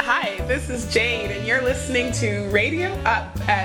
Hi, this is Jade, and you're listening to Radio Up at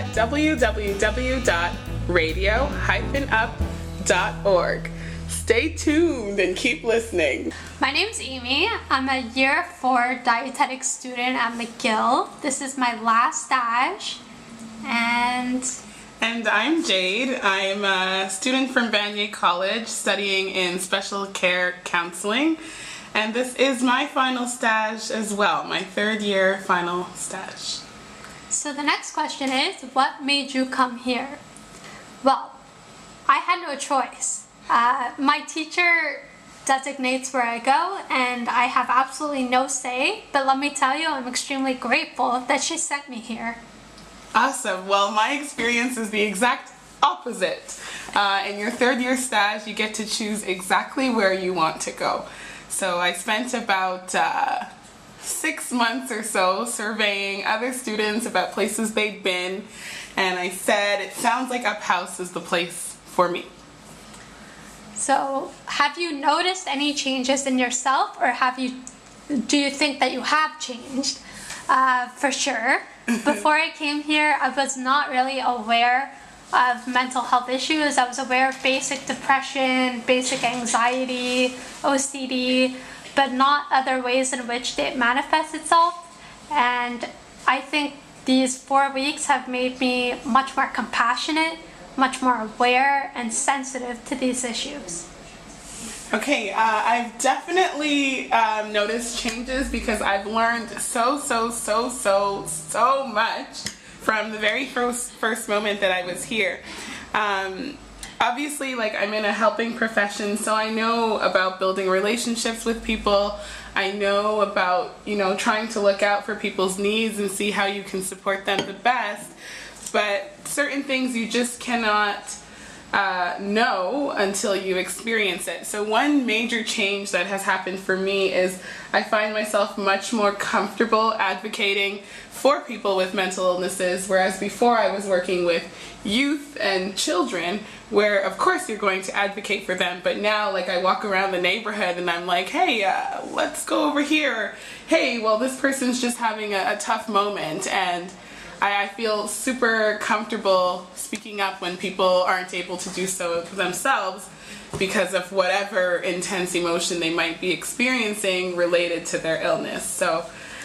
www.radio-up.org. Stay tuned and keep listening. My name's Amy. I'm a year 4 dietetics student at McGill. This is my last stage. And I'm Jade. I'm a student from Vanier College studying in special care counseling. And this is my final stage as well, my 3rd year final stage. So the next question is, what made you come here? Well, I had no choice. My teacher designates where I go, and I have absolutely no say, but let me tell you, I'm extremely grateful that she sent me here. Awesome. Well, my experience is the exact opposite. In your 3rd year stage, you get to choose exactly where you want to go. So I spent about 6 months or so surveying other students about places they'd been, and I said, it sounds like Up House is the place for me. So, have you noticed any changes in yourself, or do you think that you have changed? For sure. Before I came here, I was not really aware of mental health issues. I was aware of basic depression, basic anxiety, OCD, but not other ways in which it manifests itself. And I think these 4 weeks have made me much more compassionate, much more aware and sensitive to these issues. Okay, I've definitely noticed changes because I've learned so much from the very first moment that I was here. Obviously, like, I'm in a helping profession, so I know about building relationships with people. I know about, trying to look out for people's needs and see how you can support them the best. But certain things you just cannot know until you experience it. So one major change that has happened for me is I find myself much more comfortable advocating for people with mental illnesses, whereas before I was working with youth and children, where of course you're going to advocate for them, but now, like, I walk around the neighborhood and I'm like, hey, let's go over here. Hey, well, this person's just having a tough moment, and I feel super comfortable speaking up when people aren't able to do so themselves because of whatever intense emotion they might be experiencing related to their illness. So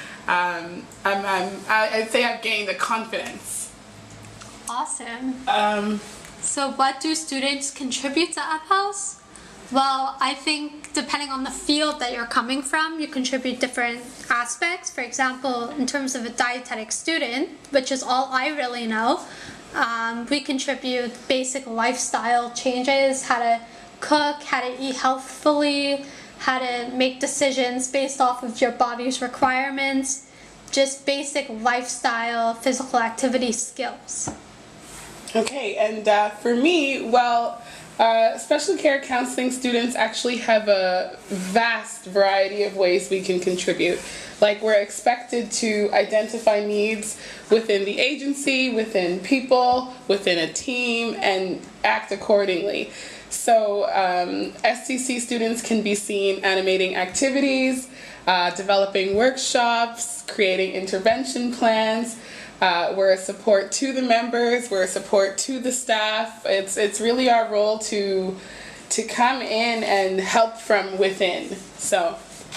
I'd say I've gained a confidence. Awesome. So what do students contribute to Up House? Well, I think depending on the field that you're coming from, you contribute different aspects. For example, in terms of a dietetic student, which is all I really know, we contribute basic lifestyle changes, how to cook, how to eat healthfully, how to make decisions based off of your body's requirements, just basic lifestyle, physical activity skills. Okay, and for me, well, special care counseling students actually have a vast variety of ways we can contribute. Like, we're expected to identify needs within the agency, within people, within a team, and act accordingly. So STC students can be seen animating activities, developing workshops, creating intervention plans. We're a support to the members, we're a support to the staff. It's really our role to come in and help from within. So,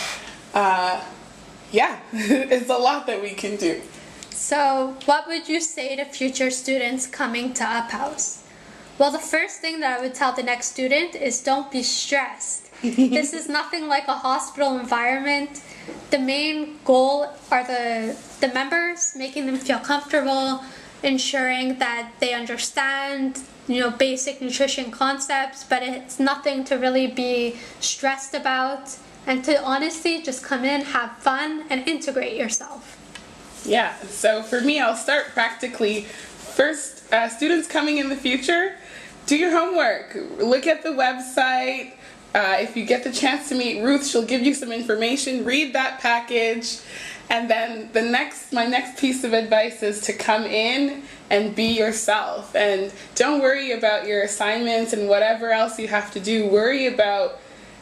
yeah, it's a lot that we can do. So, what would you say to future students coming to Up House? Well, the first thing that I would tell the next student is don't be stressed. This is nothing like a hospital environment. The main goal are the members, making them feel comfortable, ensuring that they understand, basic nutrition concepts, but it's nothing to really be stressed about, and to honestly just come in, have fun, and integrate yourself. Yeah, so for me, I'll start practically. First, students coming in the future, do your homework. Look at the website. If you get the chance to meet Ruth, she'll give you some information. Read that package. And then my next piece of advice is to come in and be yourself. And don't worry about your assignments and whatever else you have to do. Worry about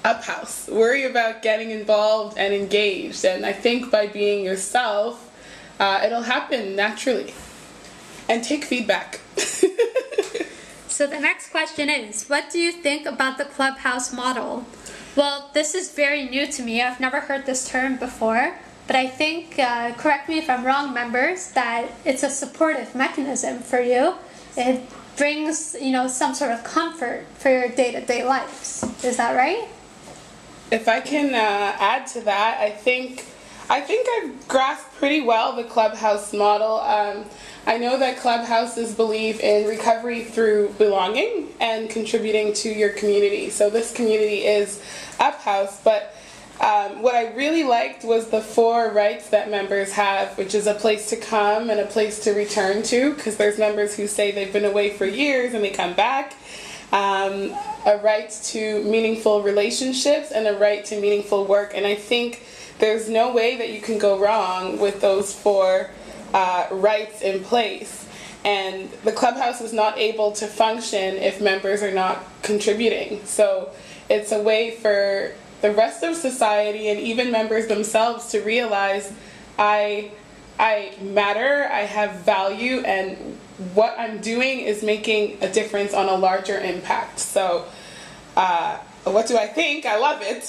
Up House. Worry about getting involved and engaged. And I think by being yourself, it'll happen naturally. And take feedback. So the next question is, what do you think about the Clubhouse model? Well, this is very new to me. I've never heard this term before. But I think, correct me if I'm wrong, members, that it's a supportive mechanism for you. It brings, some sort of comfort for your day-to-day lives. Is that right? If I can add to that, I think I've grasped pretty well the Clubhouse model. I know that Clubhouses believe in recovery through belonging and contributing to your community. So this community is Up House, but what I really liked was the 4 rights that members have, which is a place to come and a place to return to, because there's members who say they've been away for years and they come back. A right to meaningful relationships and a right to meaningful work. And I think there's no way that you can go wrong with those 4 rights in place. And the Clubhouse is not able to function if members are not contributing. So it's a way for the rest of society and even members themselves to realize I matter, I have value, and what I'm doing is making a difference on a larger impact. So what do I think? I love it.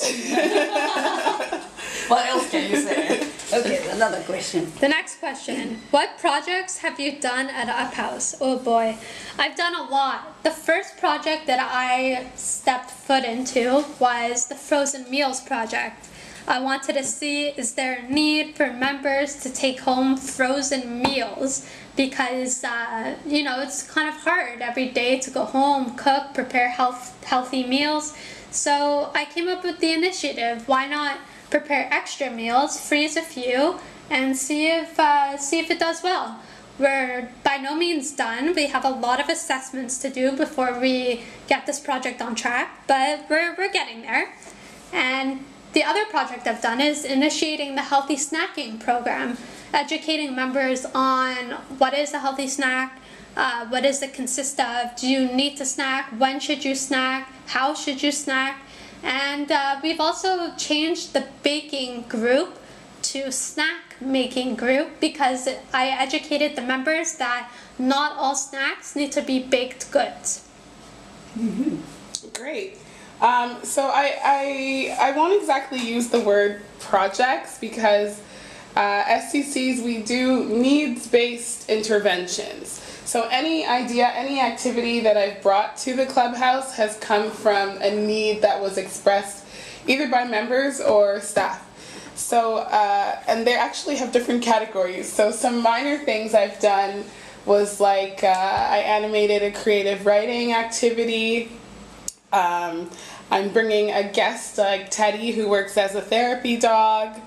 What else can you say? Okay, another question. The next question. What projects have you done at Up House? Oh boy. I've done a lot. The first project that I stepped foot into was the Frozen Meals project. I wanted to see, is there a need for members to take home frozen meals? Because, it's kind of hard every day to go home, cook, prepare healthy meals. So I came up with the initiative. Why not prepare extra meals, freeze a few, and see if it does well. We're by no means done. We have a lot of assessments to do before we get this project on track, but we're getting there. And the other project I've done is initiating the healthy snacking program, educating members on what is a healthy snack, what does it consist of, do you need to snack, when should you snack, how should you snack. And we've also changed the baking group to snack making group because I educated the members that not all snacks need to be baked goods. Mm-hmm. Great. So I won't exactly use the word projects because SCCs, we do needs-based interventions. So any idea, any activity that I've brought to the Clubhouse has come from a need that was expressed either by members or staff. So, and they actually have different categories. So some minor things I've done was like I animated a creative writing activity. I'm bringing a guest like Teddy who works as a therapy dog.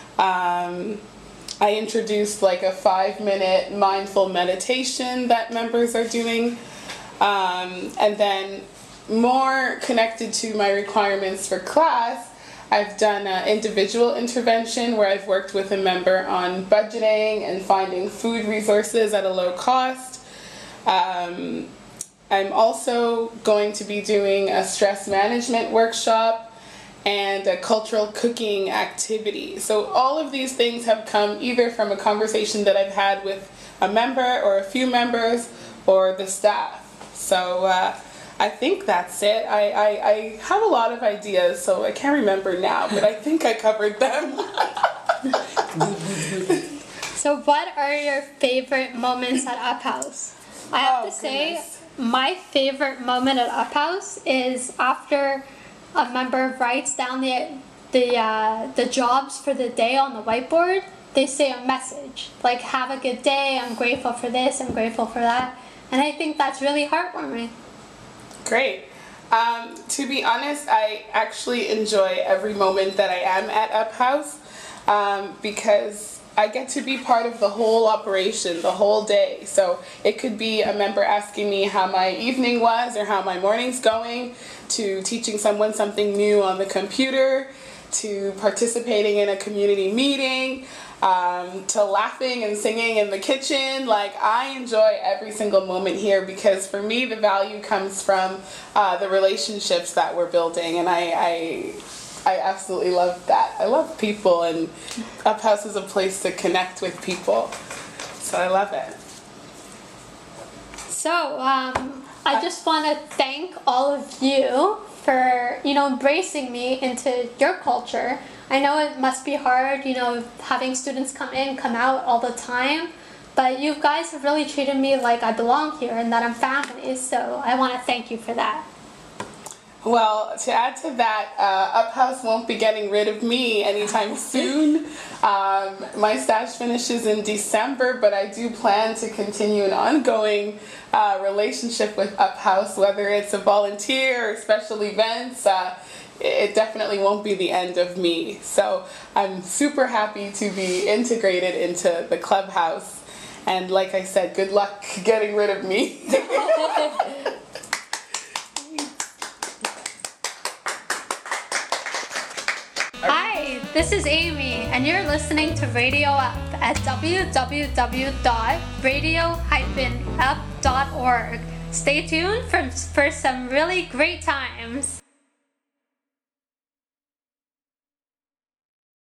I introduced like a 5-minute mindful meditation that members are doing. And then more connected to my requirements for class, I've done an individual intervention where I've worked with a member on budgeting and finding food resources at a low cost. I'm also going to be doing a stress management workshop and a cultural cooking activity. So all of these things have come either from a conversation that I've had with a member or a few members or the staff. So I think that's it. I have a lot of ideas, so I can't remember now, but I think I covered them. So what are your favorite moments at Up House? I have to say, my favorite moment at Up House is after a member writes down the jobs for the day on the whiteboard. They say a message like, have a good day, I'm grateful for this, I'm grateful for that. And I think that's really heartwarming. Great. To be honest, I actually enjoy every moment that I am at Up House because I get to be part of the whole operation, the whole day. So it could be a member asking me how my evening was or how my morning's going, to teaching someone something new on the computer, to participating in a community meeting. to laughing and singing in the kitchen. Like, I enjoy every single moment here because for me the value comes from the relationships that we're building, and I absolutely love that. I love people, and Up House is a place to connect with people, so I love it. So, I just want to thank all of you for, embracing me into your culture. I know it must be hard, having students come in, come out all the time, but you guys have really treated me like I belong here and that I'm family, so I want to thank you for that. Well, to add to that, Up House won't be getting rid of me anytime soon. My stage finishes in December, but I do plan to continue an ongoing relationship with Up House, whether it's a volunteer or special events. It definitely won't be the end of me. So I'm super happy to be integrated into the clubhouse. And like I said, good luck getting rid of me. Hi, this is Amy, and you're listening to Radio Up at www.radio-up.org. Stay tuned for some really great times.